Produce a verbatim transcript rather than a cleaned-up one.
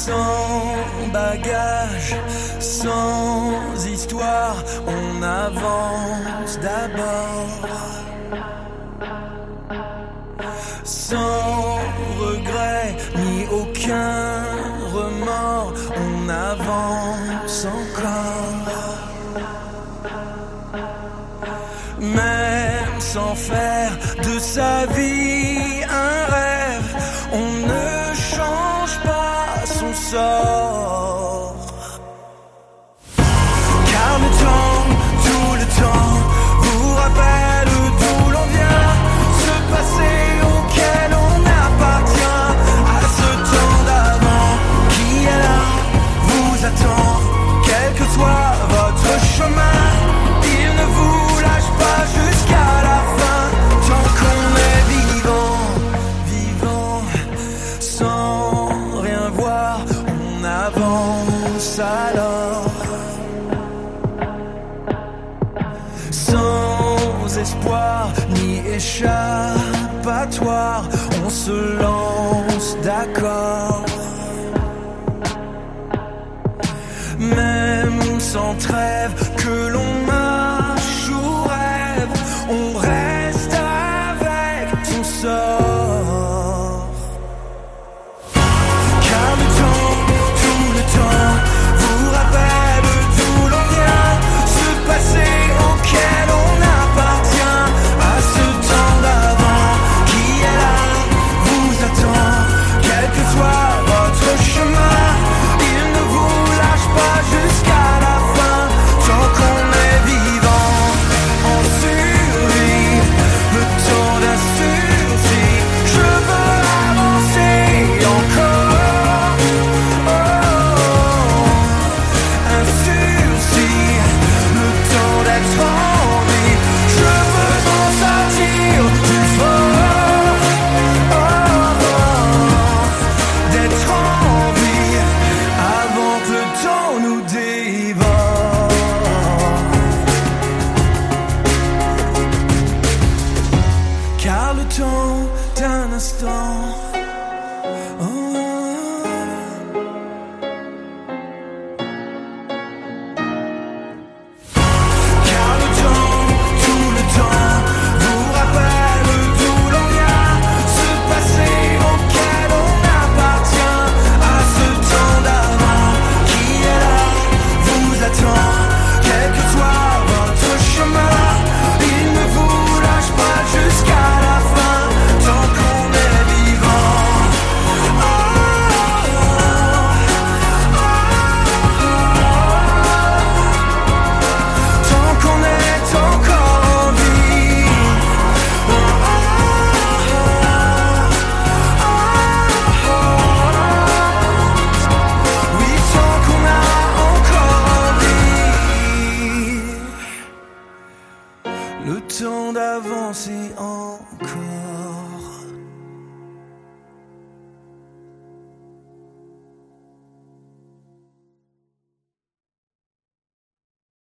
Sans bagage, sans histoire, on avance d'abord. Sans regret ni aucun remords, on avance encore. Même sans faire de sa vie un rêve, on ne change pas son sort. Car le temps, tout le temps, vous rappelle d'où l'on vient, ce passé auquel on appartient, à ce temps d'avant qui est là, vous attend, quel que soit votre chemin, il ne vous lâche pas jusqu'à la fin, tant qu'on est vivant, vivant, sans rien voir, on avance alors. Sans espoir ni échappatoire, on se lance d'accord. Même sans trêve, que l'on marche ou rêve, on reste avec son sort. Car le temps, tout le temps, vous rappelle d'où l'on vient, ce passé auquel on appartient, à ce temps d'avant qui est là, vous attend, quel que soit votre chemin, il ne vous lâche pas jusqu'à la fin, tant qu'on est vivant, on survit, le temps d'un sursis, je veux avancer encore, oh, un sursis, le temps d'être en vie, je veux m'en sortir plus fort, oh, oh, d'être en vie, avant que le temps nous dévore. Car le temps d'un instant, oh, car le temps, tout le temps, vous rappelle d'où l'on vient, ce passé auquel on appartient, à ce temps d'avant qui est là, vous attend, quel que soit votre chemin, il ne vous lâche pas jusqu'à la fin, tant qu'on est vivant. Oh, oh, oh, oh, tant qu'on est encore en vie. Oh, oh, oh, oh, oui, tant qu'on a encore envie, le temps d'avancer encore.